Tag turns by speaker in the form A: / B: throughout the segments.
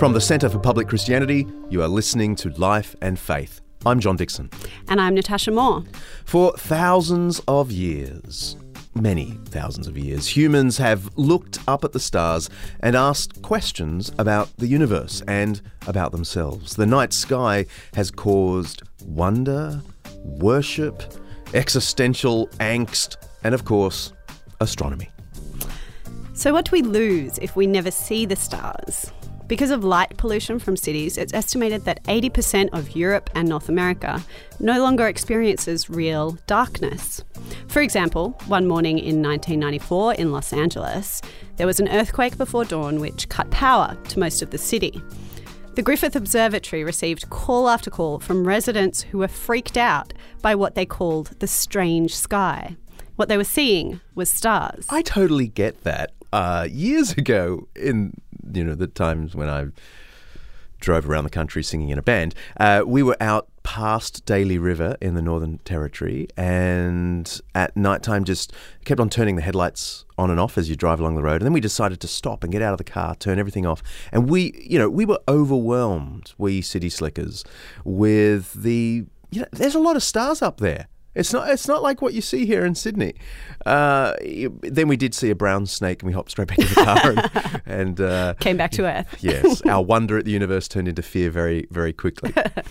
A: From the Centre for Public Christianity, you are listening to Life and Faith. I'm John Dixon.
B: And I'm Natasha Moore.
A: For thousands of years, many thousands of years, humans have looked up at the stars and asked questions about the universe and about themselves. The night sky has caused wonder, worship, existential angst, and of course, astronomy.
B: So what do we lose if we never see the stars? Because of light pollution from cities, it's estimated that 80% of Europe and North America no longer experiences real darkness. For example, one morning in 1994 in Los Angeles, there was an earthquake before dawn which cut power to most of the city. The Griffith Observatory received call after call from residents who were freaked out by what they called the strange sky. What they were seeing was stars.
A: I totally get that. Years ago, in the times when I drove around the country singing in a band, we were out past Daly River in the Northern Territory, and at nighttime just kept on turning the headlights on and off as you drive along the road. And then we decided to stop and get out of the car, turn everything off. And we were overwhelmed, we city slickers, with there's a lot of stars up there. It's not like what you see here in Sydney. Then we did see a brown snake and we hopped straight back in the car and
B: came back to Earth.
A: Yes, our wonder at the universe turned into fear very, very quickly.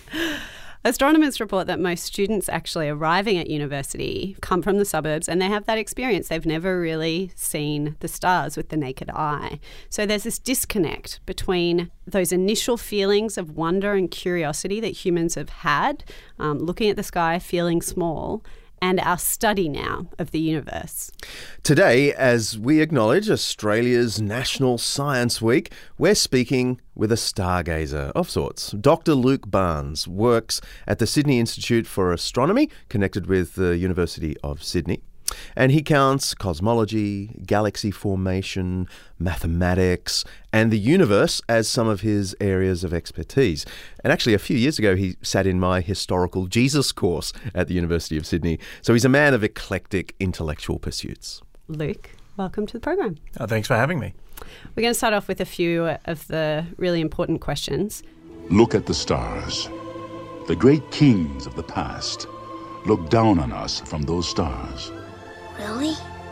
B: Astronomers report that most students actually arriving at university come from the suburbs and they have that experience. They've never really seen the stars with the naked eye. So there's this disconnect between those initial feelings of wonder and curiosity that humans have had, looking at the sky, feeling small, and our study now of the universe.
A: Today, as we acknowledge Australia's National Science Week, we're speaking with a stargazer of sorts. Dr. Luke Barnes works at the Sydney Institute for Astronomy, connected with the University of Sydney. And he counts cosmology, galaxy formation, mathematics, and the universe as some of his areas of expertise. And actually, a few years ago, he sat in my historical Jesus course at the University of Sydney. So he's a man of eclectic intellectual pursuits.
B: Luke, welcome to the program.
C: Oh, thanks for having me.
B: We're going to start off with a few of the really important questions.
D: Look at the stars. The great kings of the past look down on us from those stars.
E: Really?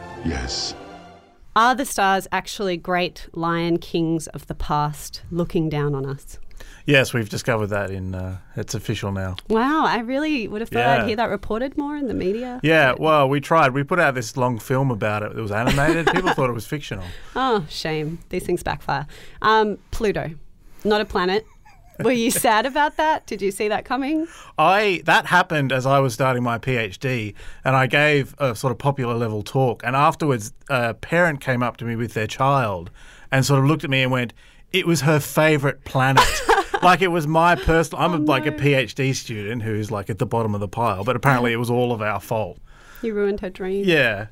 D: Yes.
B: Are the stars actually great lion kings of the past looking down on us?
C: Yes, we've discovered that it's official now.
B: Wow, I really would have thought I'd hear that reported more in the media.
C: Yeah, well, we tried. We put out this long film about it. It was animated. People thought it was fictional.
B: Oh, shame. These things backfire. Pluto, not a planet. Were you sad about that? Did you see that coming?
C: That happened as I was starting my PhD, and I gave a sort of popular level talk. And afterwards, a parent came up to me with their child and sort of looked at me and went, it was her favourite planet. Like it was my personal... I'm like a PhD student who's like at the bottom of the pile, but apparently it was all of our fault.
B: You ruined her dream.
C: Yeah.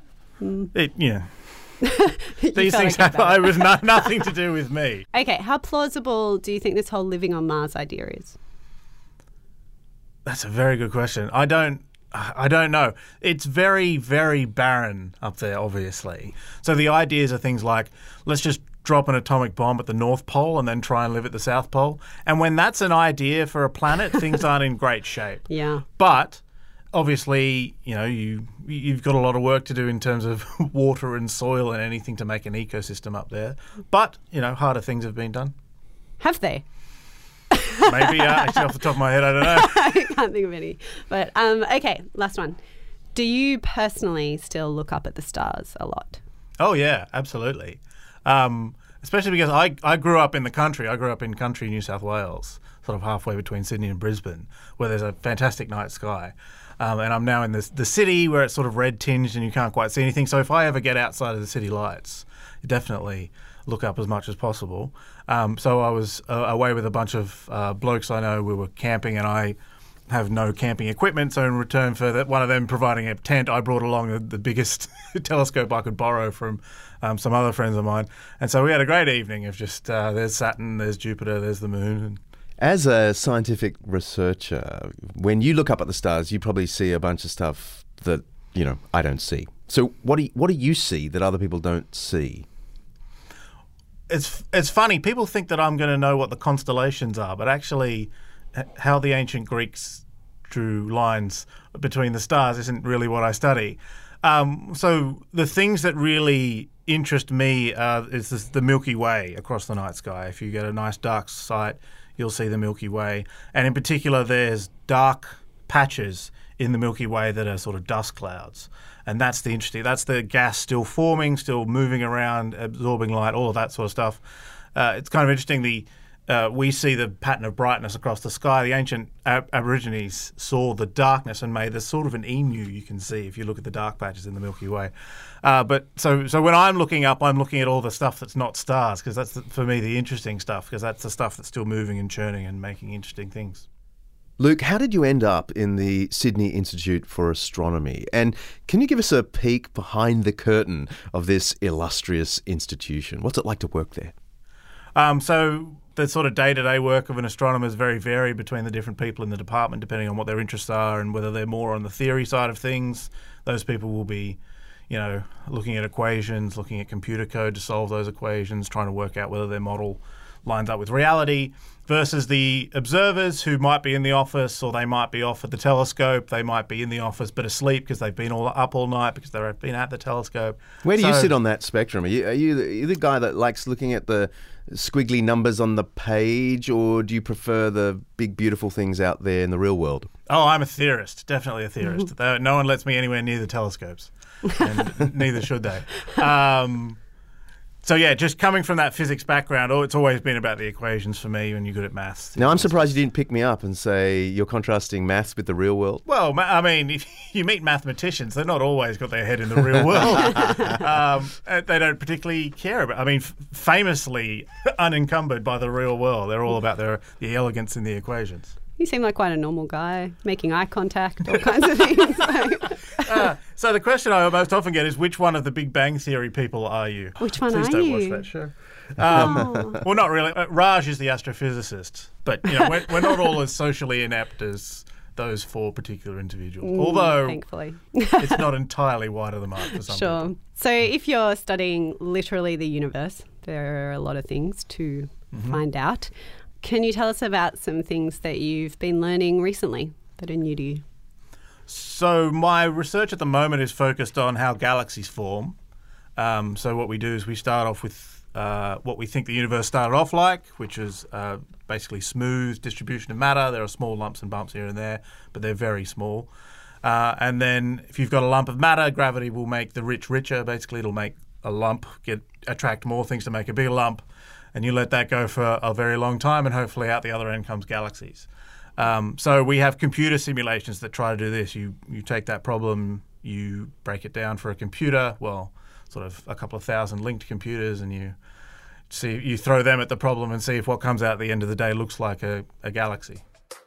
C: These things happen. It was nothing to do with me.
B: Okay, how plausible do you think this whole living on Mars idea is?
C: That's a very good question. I don't know. It's very, very barren up there, obviously. So the ideas are things like, let's just drop an atomic bomb at the North Pole and then try and live at the South Pole. And when that's an idea for a planet, things aren't in great shape.
B: Yeah.
C: But obviously, you've got a lot of work to do in terms of water and soil and anything to make an ecosystem up there. But, harder things have been done.
B: Have they?
C: Maybe, actually off the top of my head, I don't know.
B: I can't think of any. But, okay, last one. Do you personally still look up at the stars a lot?
C: Oh, yeah, absolutely. Especially because I grew up in the country. I grew up in country New South Wales, sort of halfway between Sydney and Brisbane, where there's a fantastic night sky. And I'm now in the city where it's sort of red tinged and you can't quite see anything. So if I ever get outside of the city lights, you definitely look up as much as possible. So I was away with a bunch of blokes I know. We were camping and I have no camping equipment. So in return for that, one of them providing a tent, I brought along the biggest telescope I could borrow from some other friends of mine. And so we had a great evening of just there's Saturn, there's Jupiter, there's the moon.
A: As a scientific researcher, when you look up at the stars, you probably see a bunch of stuff that, I don't see. So what do you see that other people don't see?
C: it's funny. People think that I'm going to know what the constellations are, but actually, how the ancient Greeks drew lines between the stars isn't really what I study. So the things that really interest me is the Milky Way across the night sky. If you get a nice dark sight, you'll see the Milky Way. And in particular, there's dark patches in the Milky Way that are sort of dust clouds. And that's the gas still forming, still moving around, absorbing light, all of that sort of stuff. It's kind of interesting. We see the pattern of brightness across the sky. The ancient Aborigines saw the darkness and made this sort of an emu you can see if you look at the dark patches in the Milky Way. But so when I'm looking up, I'm looking at all the stuff that's not stars, because that's, for me, the interesting stuff, because that's the stuff that's still moving and churning and making interesting things.
A: Luke, how did you end up in the Sydney Institute for Astronomy? And can you give us a peek behind the curtain of this illustrious institution? What's it like to work there?
C: So the sort of day-to-day work of an astronomer is very varied between the different people in the department, depending on what their interests are and whether they're more on the theory side of things. Those people will be, looking at equations, looking at computer code to solve those equations, trying to work out whether their model lines up with reality, versus the observers who might be in the office, or they might be off at the telescope. They might be in the office but asleep because they've been up all night because they've been at the telescope.
A: Where do you sit on that spectrum? Are you the guy that likes looking at the squiggly numbers on the page, or do you prefer the big, beautiful things out there in the real world?
C: Oh, I'm a theorist, definitely a theorist. No one lets me anywhere near the telescopes, and neither should they. So yeah, just coming from that physics background, it's always been about the equations for me when you're good at maths.
A: Now, I'm surprised you didn't pick me up and say you're contrasting maths with the real world.
C: Well, I mean, if you meet mathematicians, they're not always got their head in the real world. They don't particularly care about, famously unencumbered by the real world. They're all about the elegance in the equations.
B: You seem like quite a normal guy, making eye contact, all kinds of things.
C: So the question I most often get is, which one of the Big Bang Theory people are you?
B: Which one
C: Please
B: are
C: don't
B: you?
C: watch that show. Well, not really. Raj is the astrophysicist, but we're not all as socially inept as those four particular individuals. Although,
B: thankfully,
C: it's not entirely wide of the mark for some people.
B: So if you're studying literally the universe, there are a lot of things to find out. Can you tell us about some things that you've been learning recently that are new to you?
C: So my research at the moment is focused on how galaxies form. So what we do is we start off with what we think the universe started off like, which is basically smooth distribution of matter. There are small lumps and bumps here and there, but they're very small. And then if you've got a lump of matter, gravity will make the rich richer. Basically, it'll make a lump attract more things to make a bigger lump. And you let that go for a very long time, and hopefully out the other end comes galaxies. So we have computer simulations that try to do this. You take that problem, you break it down for a computer, well, sort of a couple of thousand linked computers, and you throw them at the problem and see if what comes out at the end of the day looks like a galaxy.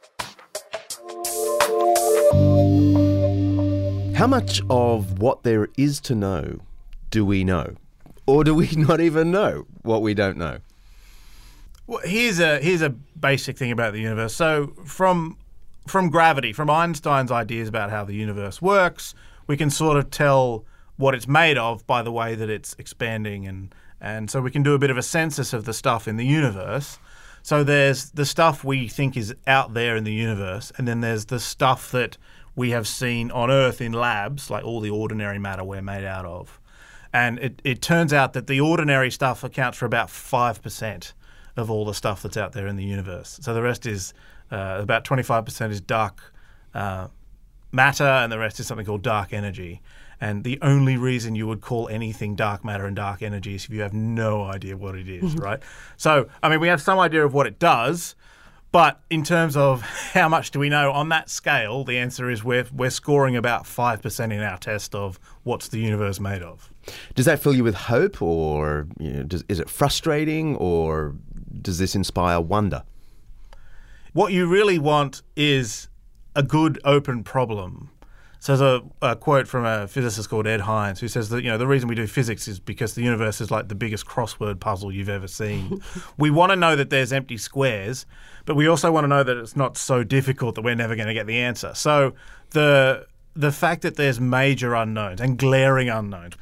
A: How much of what there is to know do we know? Or do we not even know what we don't know?
C: Well, here's a basic thing about the universe. So from gravity, from Einstein's ideas about how the universe works, we can sort of tell what it's made of by the way that it's expanding, and so we can do a bit of a census of the stuff in the universe. So there's the stuff we think is out there in the universe, and then there's the stuff that we have seen on Earth in labs, like all the ordinary matter we're made out of. And it turns out that the ordinary stuff accounts for about 5% of all the stuff that's out there in the universe. So the rest is, about 25% is dark matter, and the rest is something called dark energy. And the only reason you would call anything dark matter and dark energy is if you have no idea what it is, right? So, we have some idea of what it does, but in terms of how much do we know on that scale, the answer is we're scoring about 5% in our test of what's the universe made of.
A: Does that fill you with hope, or is it frustrating, or does this inspire wonder?
C: What you really want is a good open problem. So there's a quote from a physicist called Ed Hines, who says that the reason we do physics is because the universe is like the biggest crossword puzzle you've ever seen. We want to know that there's empty squares, but we also want to know that it's not so difficult that we're never going to get the answer. So the fact that there's major unknowns and glaring unknowns,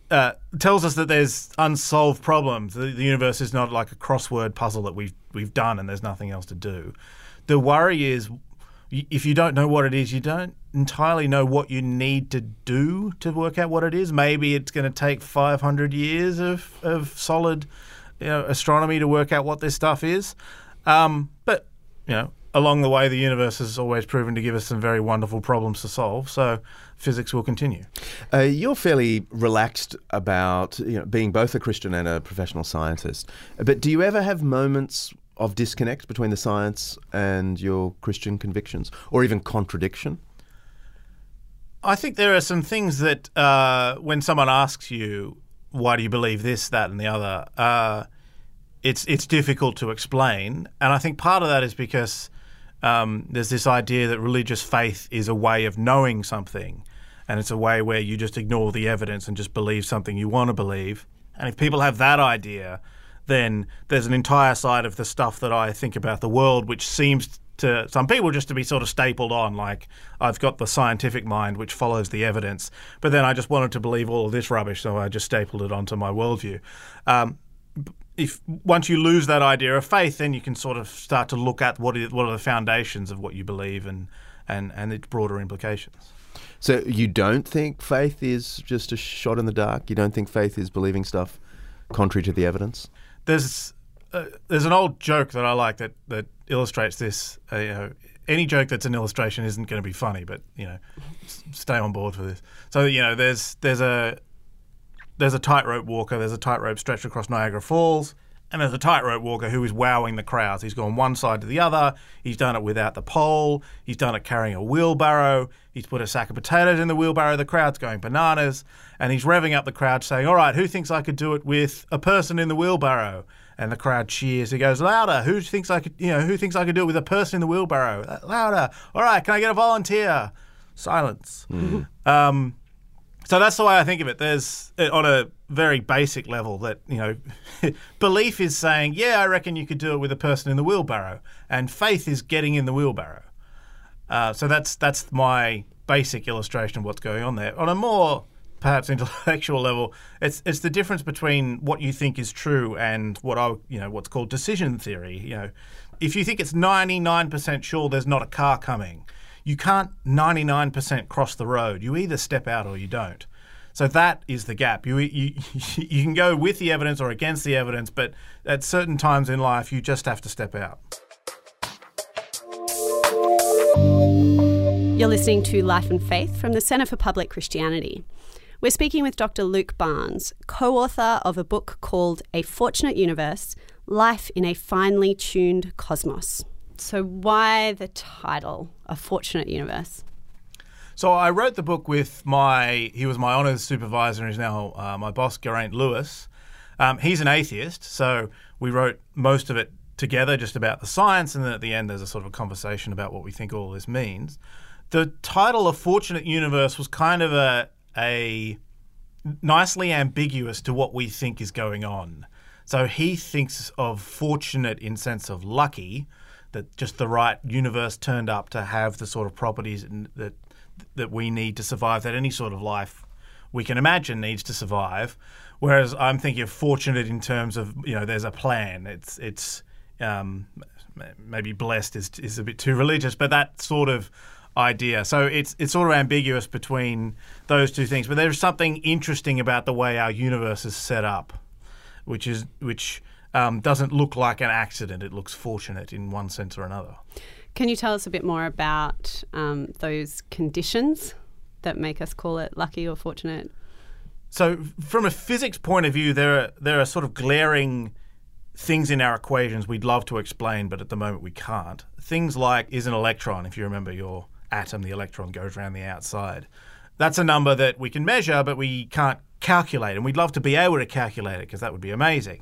C: tells us that there's unsolved problems. The universe is not like a crossword puzzle that we've done and there's nothing else to do. The worry is if you don't know what it is, you don't entirely know what you need to do to work out what it is. Maybe it's going to take 500 years of solid astronomy to work out what this stuff is. But along the way, the universe has always proven to give us some very wonderful problems to solve. So physics will continue.
A: You're fairly relaxed about being both a Christian and a professional scientist. But do you ever have moments of disconnect between the science and your Christian convictions, or even contradiction?
C: I think there are some things that when someone asks you, why do you believe this, that, and the other, it's difficult to explain. And I think part of that is because there's this idea that religious faith is a way of knowing something, and it's a way where you just ignore the evidence and just believe something you want to believe. And if people have that idea, then there's an entire side of the stuff that I think about the world which seems to some people just to be sort of stapled on, like I've got the scientific mind which follows the evidence, but then I just wanted to believe all of this rubbish, so I just stapled it onto my worldview. If once you lose that idea of faith, then you can sort of start to look at what are the foundations of what you believe and its broader implications.
A: So you don't think faith is just a shot in the dark? You don't think faith is believing stuff contrary to the evidence?
C: There's an old joke that I like that illustrates this. Any joke that's an illustration isn't going to be funny, but stay on board for this. So there's a tightrope walker. There's a tightrope stretched across Niagara Falls, and there's a tightrope walker who is wowing the crowds. He's gone one side to the other. He's done it without the pole. He's done it carrying a wheelbarrow. He's put a sack of potatoes in the wheelbarrow. The crowd's going bananas, and he's revving up the crowd, saying, "All right, who thinks I could do it with a person in the wheelbarrow?" And the crowd cheers. He goes, "Louder! Who thinks I could do it with a person in the wheelbarrow? Louder! All right, can I get a volunteer?" Silence. Mm-hmm. So that's the way I think of it. There's, on a very basic level, that belief is saying, "Yeah, I reckon you could do it with a person in the wheelbarrow," and faith is getting in the wheelbarrow. So that's my basic illustration of what's going on there. On a more perhaps intellectual level, it's the difference between what you think is true and what's called decision theory. If you think it's 99% sure there's not a car coming, you can't 99% cross the road. You either step out or you don't. So that is the gap. You can go with the evidence or against the evidence, but at certain times in life, you just have to step out.
B: You're listening to Life and Faith from the Centre for Public Christianity. We're speaking with Dr. Luke Barnes, co-author of a book called A Fortunate Universe, Life in a Finely Tuned Cosmos. So why the title, A Fortunate Universe?
C: So I wrote the book with he was my honours supervisor and is now my boss, Geraint Lewis. He's an atheist, so we wrote most of it together just about the science, and then at the end there's a sort of a conversation about what we think all this means. The title, A Fortunate Universe, was kind of a nicely ambiguous to what we think is going on. So he thinks of fortunate in sense of lucky, that just the right universe turned up to have the sort of properties that we need to survive, that any sort of life we can imagine needs to survive. Whereas I'm thinking of fortunate in terms of, there's a plan. It's maybe blessed is a bit too religious, but that sort of idea. So it's sort of ambiguous between those two things. But there's something interesting about the way our universe is set up, which doesn't look like an accident. It looks fortunate in one sense or another.
B: Can you tell us a bit more about those conditions that make us call it lucky or fortunate?
C: So from a physics point of view, there are sort of glaring things in our equations we'd love to explain, but at the moment we can't. Things like, is an electron, if you remember your atom, the electron goes around the outside. That's a number that we can measure, but we can't calculate, and we'd love to be able to calculate it because that would be amazing.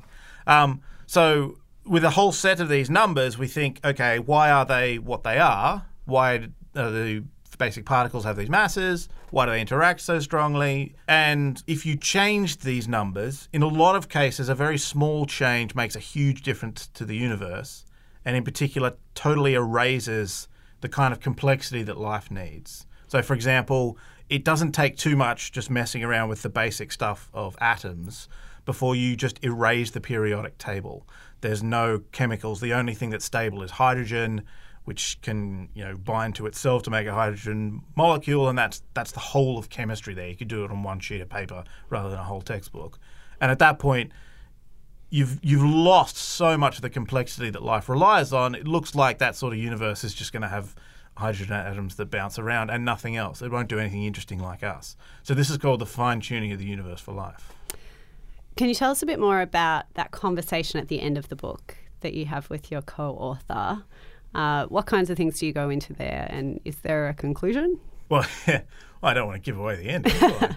C: So with a whole set of these numbers, we think, okay, why are they what they are? Why do the basic particles have these masses? Why do they interact so strongly? And if you change these numbers, in a lot of cases, a very small change makes a huge difference to the universe, and in particular, totally erases the kind of complexity that life needs. So, for example, it doesn't take too much just messing around with the basic stuff of atoms before you just erase the periodic table. There's no chemicals. The only thing that's stable is hydrogen, which can bind to itself to make a hydrogen molecule, and that's the whole of chemistry there. You could do it on one sheet of paper rather than a whole textbook. And at that point, you've lost so much of the complexity that life relies on. It looks like that sort of universe is just going to have hydrogen atoms that bounce around and nothing else. It won't do anything interesting like us. So this is called the fine-tuning of the universe for life.
B: Can you tell us a bit more about that conversation at the end of the book that you have with your co-author? What kinds of things do you go into there, and is there a conclusion?
C: Well, I don't want to give away the ending.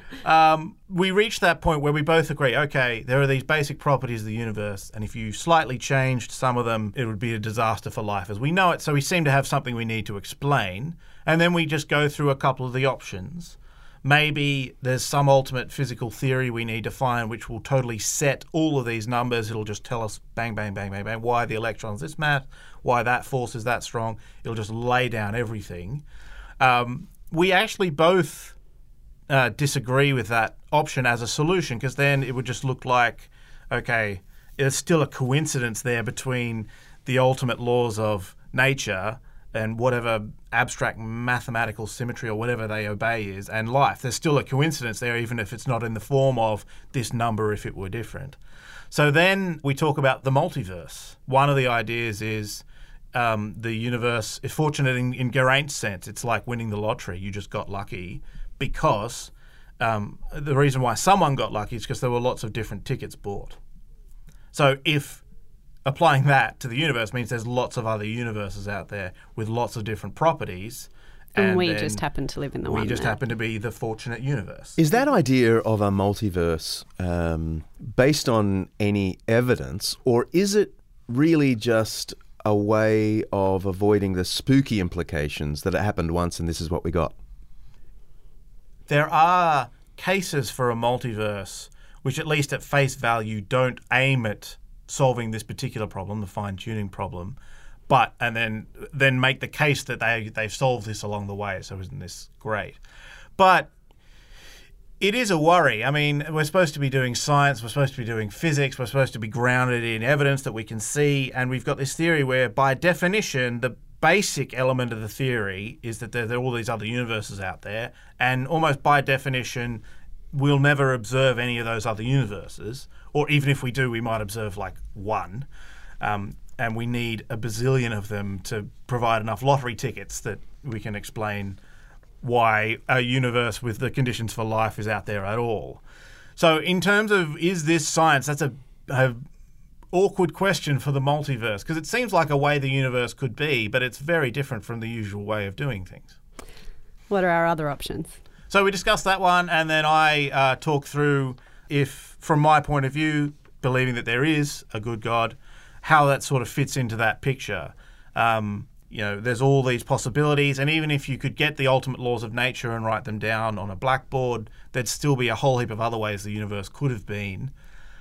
C: We reached that point where we both agree, okay, there are these basic properties of the universe, and if you slightly changed some of them, it would be a disaster for life as we know it. So we seem to have something we need to explain, and then we just go through a couple of the options. Maybe there's some ultimate physical theory we need to find which will totally set all of these numbers. It'll just tell us bang, bang, bang, bang, bang, why the electron's this mass, why that force is that strong. It'll just lay down everything. We actually both disagree with that option as a solution, because then it would just look like, okay, there's still a coincidence there between the ultimate laws of nature and whatever abstract mathematical symmetry or whatever they obey is, and life. There's still a coincidence there, even if it's not in the form of this number if it were different. So then we talk about the multiverse. One of the ideas is the universe is fortunate in Geraint's sense. It's like winning the lottery. You just got lucky because the reason why someone got lucky is because there were lots of different tickets bought. So if applying that to the universe means there's lots of other universes out there with lots of different properties.
B: And we just happen to live in the one.
C: We just happen to be the fortunate universe.
A: Is that idea of a multiverse based on any evidence, or is it really just a way of avoiding the spooky implications that it happened once and this is what we got?
C: There are cases for a multiverse which, at least at face value, don't aim at solving this particular problem, the fine-tuning problem, and then make the case that they've solved this along the way. So isn't this great? But it is a worry. I mean, we're supposed to be doing science, we're supposed to be doing physics, we're supposed to be grounded in evidence that we can see, and we've got this theory where, by definition, the basic element of the theory is that there are all these other universes out there, and almost by definition, we'll never observe any of those other universes, or even if we do, we might observe like one, and we need a bazillion of them to provide enough lottery tickets that we can explain why a universe with the conditions for life is out there at all. So in terms of, is this science, that's a awkward question for the multiverse, because it seems like a way the universe could be, but it's very different from the usual way of doing things.
B: What are our other options?
C: So we discussed that one, and then I talk through, if, from my point of view, believing that there is a good God, how that sort of fits into that picture. There's all these possibilities, and even if you could get the ultimate laws of nature and write them down on a blackboard, there'd still be a whole heap of other ways the universe could have been.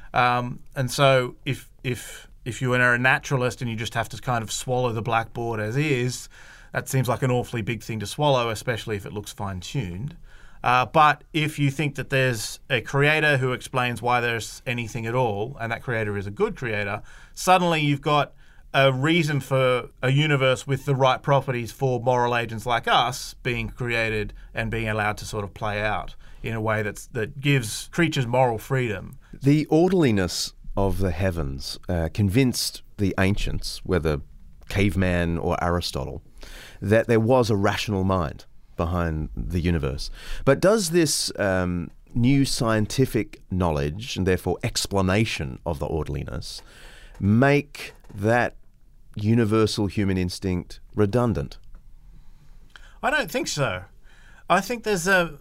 C: And so if you are a naturalist and you just have to kind of swallow the blackboard as is, that seems like an awfully big thing to swallow, especially if it looks fine-tuned. But if you think that there's a creator who explains why there's anything at all, and that creator is a good creator, suddenly you've got a reason for a universe with the right properties for moral agents like us being created and being allowed to sort of play out in a way that gives creatures moral freedom.
A: The orderliness of the heavens convinced the ancients, whether caveman or Aristotle, that there was a rational mind behind the universe. But does this new scientific knowledge, and therefore explanation of the orderliness, make that universal human instinct redundant?
C: I don't think so. I think there's a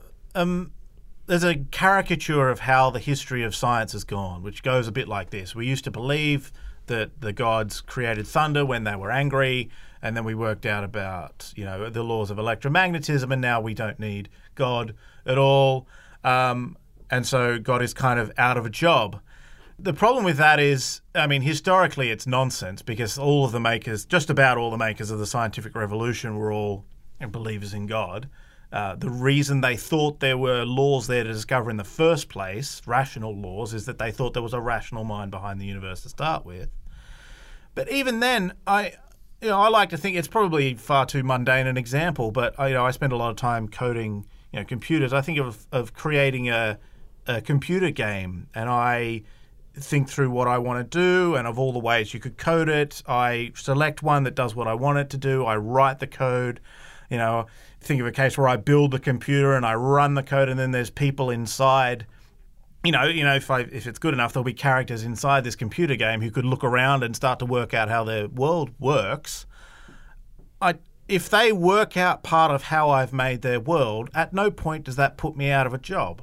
C: caricature of how the history of science has gone, which goes a bit like this. We used to believe that the gods created thunder when they were angry, and then we worked out about the laws of electromagnetism, and now we don't need God at all. And so God is kind of out of a job. The problem with that is, historically it's nonsense, because just about all the makers of the scientific revolution were all believers in God. The reason they thought there were laws there to discover in the first place, rational laws, is that they thought there was a rational mind behind the universe to start with. But even then, I like to think it's probably far too mundane an example, but I spend a lot of time coding computers. I think of creating a computer game, and I think through what I want to do and of all the ways you could code it. I select one that does what I want it to do. I write the code. Think of a case where I build the computer and I run the code, and then there's people inside. If it's good enough, there'll be characters inside this computer game who could look around and start to work out how their world works. If they work out part of how I've made their world, at no point does that put me out of a job.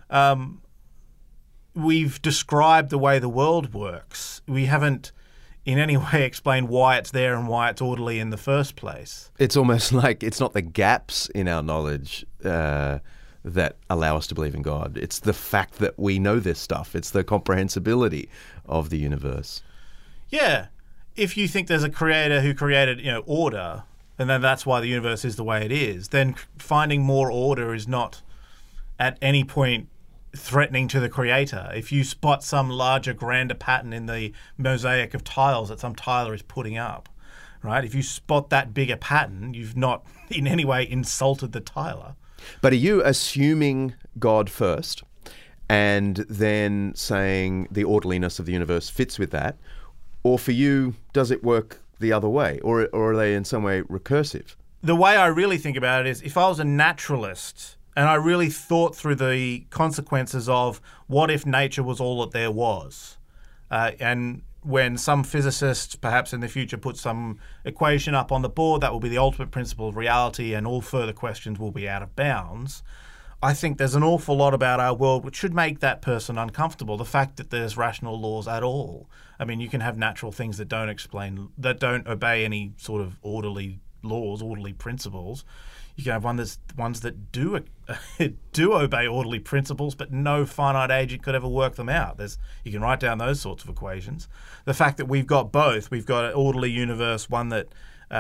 C: We've described the way the world works. We haven't in any way explained why it's there and why it's orderly in the first place.
A: It's almost like it's not the gaps in our knowledge that allow us to believe in God. It's the fact that we know this stuff. It's the comprehensibility of the universe.
C: Yeah. If you think there's a creator who created, order, and then that's why the universe is the way it is, then finding more order is not at any point threatening to the creator. If you spot some larger, grander pattern in the mosaic of tiles that some tiler is putting up, right? If you spot that bigger pattern, you've not in any way insulted the tiler.
A: But are you assuming God first and then saying the orderliness of the universe fits with that? Or for you, does it work the other way? Or are they in some way recursive?
C: The way I really think about it is if I was a naturalist and I really thought through the consequences of what if nature was all that there was, and when some physicist, perhaps in the future, puts some equation up on the board, that will be the ultimate principle of reality and all further questions will be out of bounds. I think there's an awful lot about our world which should make that person uncomfortable. The fact that there's rational laws at all. I mean, you can have natural things that don't obey any sort of orderly laws, orderly principles. You can have ones that do obey orderly principles, but no finite agent could ever work them out. You can write down those sorts of equations. The fact that we've got both, we've got an orderly universe, one that,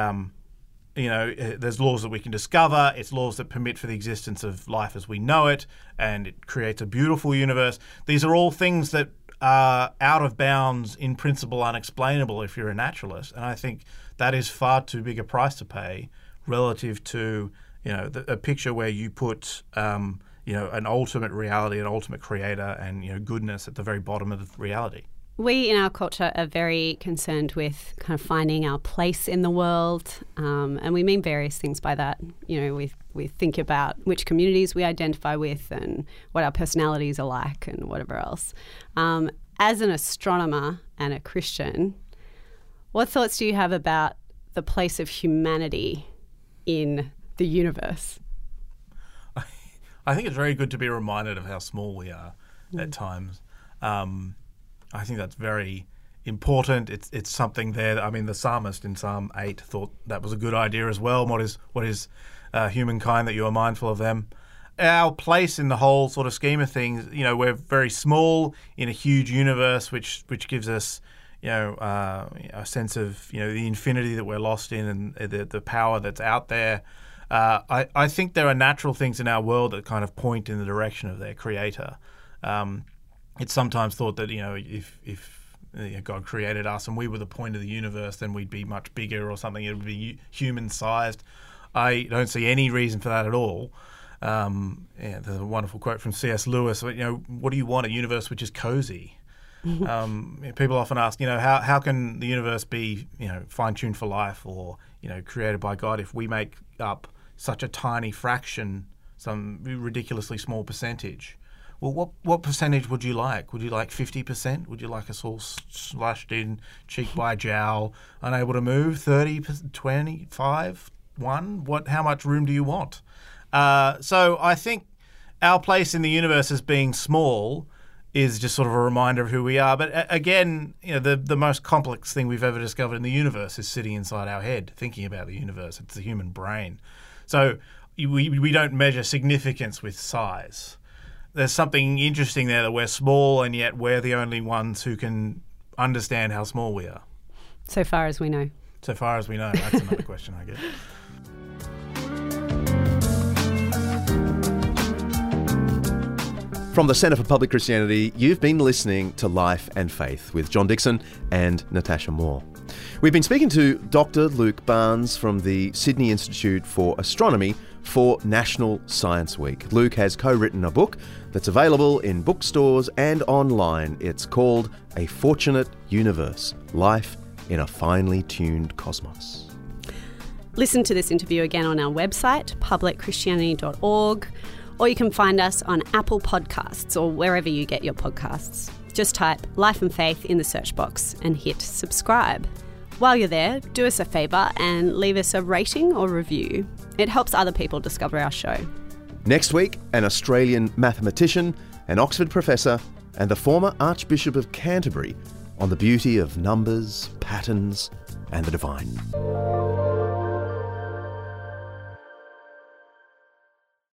C: there's laws that we can discover. It's laws that permit for the existence of life as we know it, and it creates a beautiful universe. These are all things that are out of bounds, in principle, unexplainable if you're a naturalist. And I think that is far too big a price to pay relative to a picture where you put an ultimate reality, an ultimate creator, and goodness at the very bottom of the reality.
B: We in our culture are very concerned with kind of finding our place in the world, and we mean various things by that. We think about which communities we identify with and what our personalities are like and whatever else. As an astronomer and a Christian, what thoughts do you have about the place of humanity in the universe?
C: I think it's very good to be reminded of how small we are at times. I think that's very important. It's something there. I mean, the psalmist in Psalm 8 thought that was a good idea as well. What is humankind that you are mindful of them? Our place in the whole sort of scheme of things, we're very small in a huge universe, which gives us, a sense of, the infinity that we're lost in and the power that's out there. I think there are natural things in our world that kind of point in the direction of their creator. It's sometimes thought that, if God created us and we were the point of the universe, then we'd be much bigger or something. It would be human-sized. I don't see any reason for that at all. There's a wonderful quote from C.S. Lewis. What do you want? A universe which is cozy. People often ask, how can the universe be, fine-tuned for life or, created by God if we make up such a tiny fraction, some ridiculously small percentage? Well, what percentage would you like? Would you like 50%? Would you like us all slashed in, cheek by jowl, unable to move? 30, 25, 1? How much room do you want? So I think our place in the universe as being small is just sort of a reminder of who we are. But again, the most complex thing we've ever discovered in the universe is sitting inside our head, thinking about the universe. It's the human brain. So we don't measure significance with size. There's something interesting there that we're small and yet we're the only ones who can understand how small we are.
B: So far as we know.
C: So far as we know. That's another question, I guess.
A: From the Centre for Public Christianity, you've been listening to Life and Faith with John Dixon and Natasha Moore. We've been speaking to Dr. Luke Barnes from the Sydney Institute for Astronomy for National Science Week. Luke has co-written a book that's available in bookstores and online. It's called A Fortunate Universe: Life in a Finely Tuned Cosmos.
B: Listen to this interview again on our website, publicchristianity.org, or you can find us on Apple Podcasts or wherever you get your podcasts. Just type Life and Faith in the search box and hit subscribe. While you're there, do us a favour and leave us a rating or review. It helps other people discover our show.
A: Next week, an Australian mathematician, an Oxford professor, and the former Archbishop of Canterbury on the beauty of numbers, patterns, and the divine.